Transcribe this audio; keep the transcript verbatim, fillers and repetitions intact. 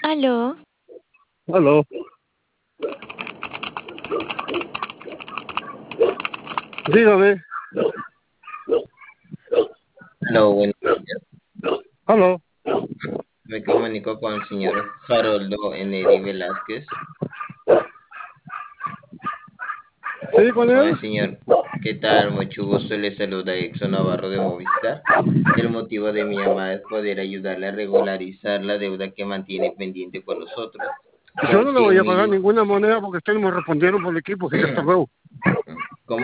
Aló, Aló, dígame. Aló, buenos días. Aló, Me comunico con el señor Haroldo Eneri Velázquez. ¿sí con Con el él? señor, ¿qué tal? Mucho gusto. Le saluda Exxon Navarro de Movistar. El motivo de mi llamada es poder ayudarle a regularizar la deuda que mantiene pendiente con nosotros. Yo Son no le voy cien a pagar mil. ninguna moneda porque usted no me respondieron por el equipo, así que hasta luego.